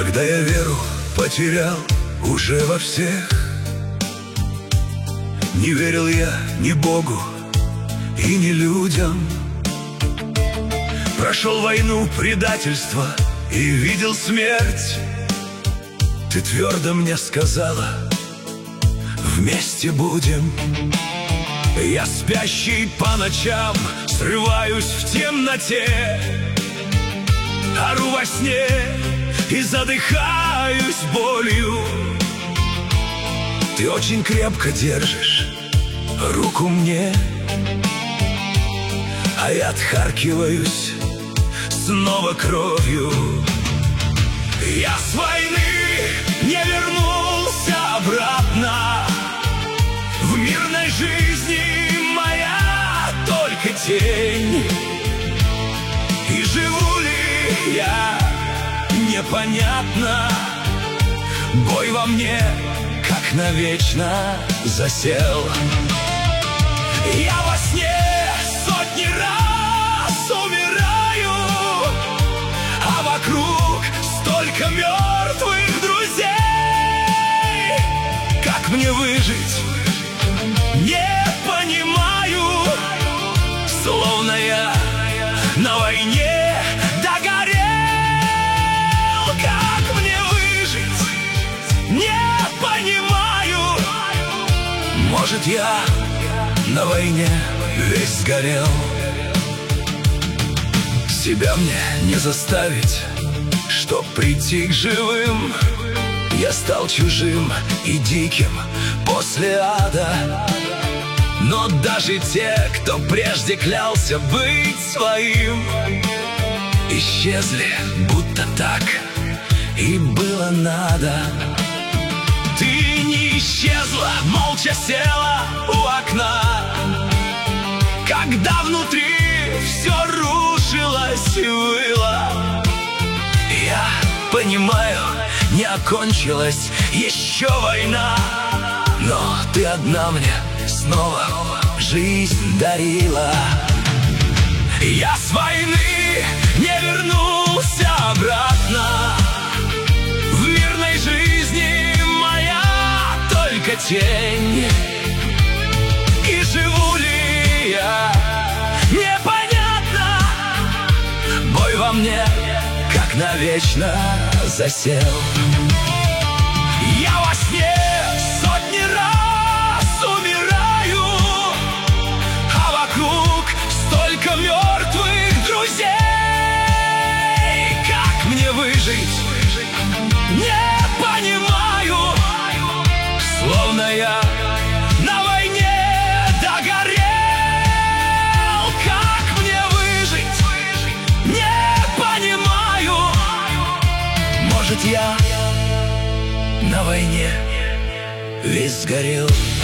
Когда я веру потерял уже во всех, не верил я ни Богу и ни людям. Прошел войну, предательство и видел смерть. Ты твердо мне сказала: вместе будем. Я спящий по ночам срываюсь в темноте, ору во сне и задыхаюсь болью. Ты очень крепко держишь руку мне, а я отхаркиваюсь снова кровью. Я с войны не вернулся обратно. В мирной жизни моя только тень. И живу ли я, непонятно. Бой во мне как навечно засел. Я во сне сотни раз умираю, а вокруг столько мертвых друзей. Как мне выжить, не понимаю. Словно я на войне догорел. Как мне выжить, не понимаю. Может, я на войне весь сгорел. Себя мне не заставить, чтоб прийти к живым. Я стал чужим и диким после ада. Но даже те, кто прежде клялся быть своим, исчезли, будто так и было надо. Ты не исчезла, молча села у окна, когда внутри все рушилось и выло. Я понимаю, не окончилась еще война, но ты одна мне снова жизнь дарила. Я с войны не вернулся обратно. В мирной жизни моя только тень. И живу ли я, непонятно. Бой во мне как навечно засел. Я во сне сотни раз умираю, а вокруг столько мертвых друзей. Как мне выжить, не понимаю. Словно я на войне догорел. Как мне выжить, не понимаю. Может, я на войне весь сгорел.